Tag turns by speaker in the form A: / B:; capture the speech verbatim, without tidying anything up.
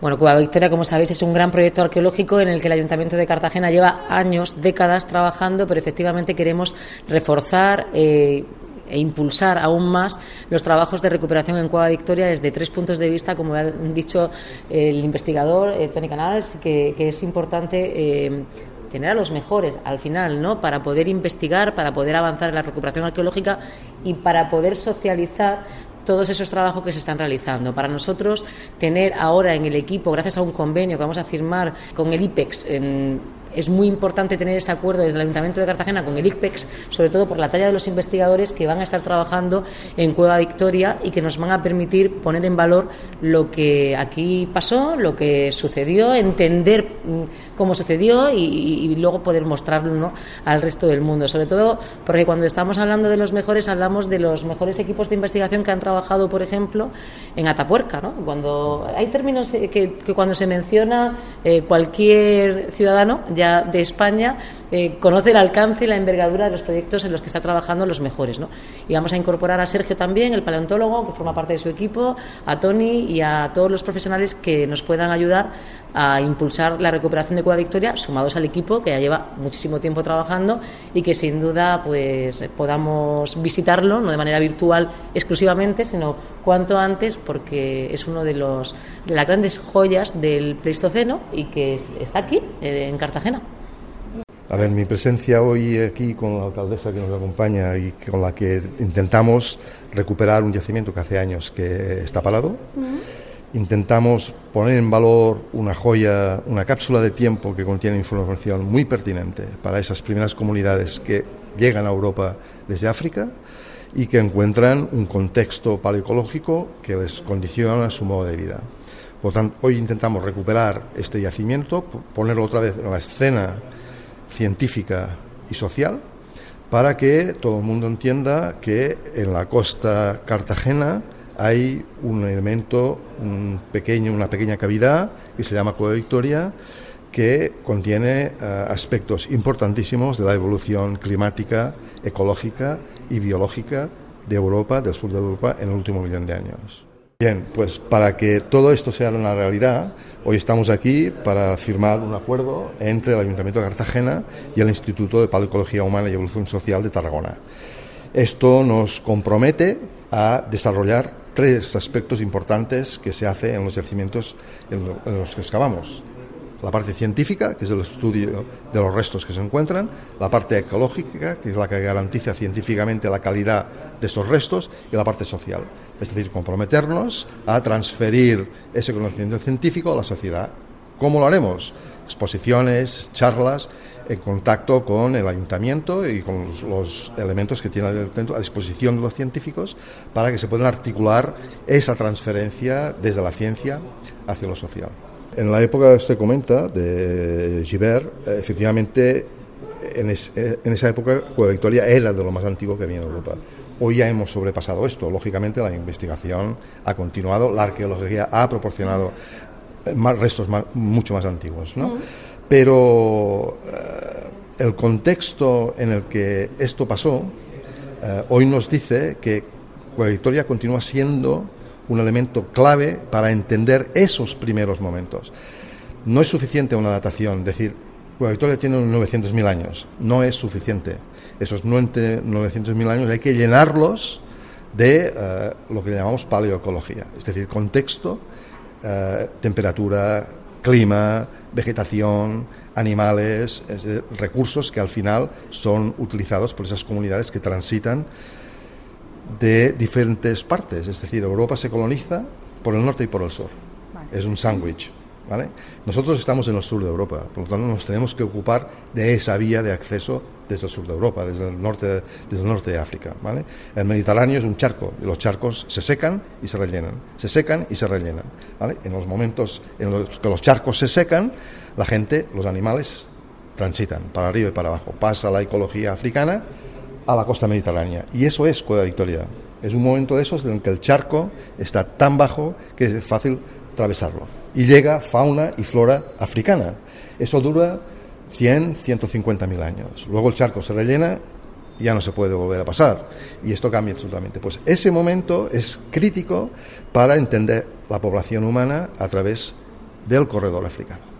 A: Bueno, Cueva Victoria, como sabéis, es un gran proyecto arqueológico en el que el Ayuntamiento de Cartagena lleva años, décadas trabajando, pero efectivamente queremos reforzar eh, e impulsar aún más los trabajos de recuperación en Cueva Victoria desde tres puntos de vista, como ha dicho el investigador eh, Toni Canals, que, que es importante eh, tener a los mejores al final, ¿no?, para poder investigar, para poder avanzar en la recuperación arqueológica y para poder socializar todos esos trabajos que se están realizando. Para nosotros, tener ahora en el equipo, gracias a un convenio que vamos a firmar con el IPEX, en es muy importante tener ese acuerdo desde el Ayuntamiento de Cartagena con el IPEX, sobre todo por la talla de los investigadores que van a estar trabajando en Cueva Victoria y que nos van a permitir poner en valor lo que aquí pasó, lo que sucedió, entender cómo sucedió y, y, y luego poder mostrarlo, ¿no?, al resto del mundo. Sobre todo porque cuando estamos hablando de los mejores, hablamos de los mejores equipos de investigación que han trabajado, por ejemplo, en Atapuerca, ¿no? Cuando hay términos que, que cuando se menciona eh, cualquier ciudadano ya de España eh, conoce el alcance y la envergadura de los proyectos en los que está trabajando los mejores, ¿no? Y vamos a incorporar a Sergio también, el paleontólogo, que forma parte de su equipo, a Toni y a todos los profesionales que nos puedan ayudar a impulsar la recuperación de Cueva Victoria, sumados al equipo que ya lleva muchísimo tiempo trabajando y que sin duda pues podamos visitarlo, no de manera virtual exclusivamente, sino cuanto antes, porque es uno de los de las grandes joyas del Pleistoceno y que está aquí, eh, en Cartagena.
B: A ver, mi presencia hoy aquí con la alcaldesa que nos acompaña y con la que intentamos recuperar un yacimiento que hace años que está parado. Uh-huh. Intentamos poner en valor una joya, una cápsula de tiempo que contiene información muy pertinente para esas primeras comunidades que llegan a Europa desde África y que encuentran un contexto paleoecológico que les condiciona su modo de vida. Por lo tanto, hoy intentamos recuperar este yacimiento, ponerlo otra vez en la escena científica y social, para que todo el mundo entienda que en la costa cartagena hay un elemento, un pequeño, una pequeña cavidad que se llama Cueva Victoria, que contiene uh, aspectos importantísimos de la evolución climática, ecológica y biológica de Europa, del sur de Europa, en el último millón de años. Bien, pues para que todo esto sea una realidad, hoy estamos aquí para firmar un acuerdo entre el Ayuntamiento de Cartagena y el Instituto de Paleoecología Humana y Evolución Social de Tarragona. Esto nos compromete a desarrollar tres aspectos importantes que se hacen en los yacimientos en los que excavamos. La parte científica, que es el estudio de los restos que se encuentran, la parte ecológica, que es la que garantiza científicamente la calidad de esos restos, y la parte social, es decir, comprometernos a transferir ese conocimiento científico a la sociedad. ¿Cómo lo haremos? Exposiciones, charlas, en contacto con el ayuntamiento y con los, los elementos que tiene el ayuntamiento a disposición de los científicos para que se puedan articular esa transferencia desde la ciencia hacia lo social. En la época que usted comenta, de Gibert, efectivamente, en, es, en esa época Cueva Victoria era de lo más antiguo que había en Europa. Hoy ya hemos sobrepasado esto. Lógicamente, la investigación ha continuado, la arqueología ha proporcionado más restos más, mucho más antiguos, ¿no? Mm. Pero eh, el contexto en el que esto pasó eh, hoy nos dice que Cueva Victoria continúa siendo un elemento clave para entender esos primeros momentos. No es suficiente una datación, decir, Cueva Victoria tiene novecientos mil años, no es suficiente. Esos novecientos mil años hay que llenarlos de uh, lo que llamamos paleoecología, es decir, contexto, uh, temperatura, clima, vegetación, animales, es decir, recursos que al final son utilizados por esas comunidades que transitan de diferentes partes, es decir, Europa se coloniza por el norte y por el sur. Vale. Es un sándwich, ¿vale? Nosotros estamos en el sur de Europa, por lo tanto nos tenemos que ocupar de esa vía de acceso desde el sur de Europa, desde el norte, desde el norte de África, ¿vale? El Mediterráneo es un charco y los charcos se secan y se rellenan, se secan y se rellenan, ¿vale? En los momentos en los que los charcos se secan, la gente, los animales transitan para arriba y para abajo, pasa la ecología africana a la costa mediterránea. Y eso es Cueva Victoria. Es un momento de esos en el que el charco está tan bajo que es fácil atravesarlo. Y llega fauna y flora africana. Eso dura cien, ciento cincuenta mil años. Luego el charco se rellena y ya no se puede volver a pasar. Y esto cambia absolutamente. Pues ese momento es crítico para entender la población humana a través del corredor africano.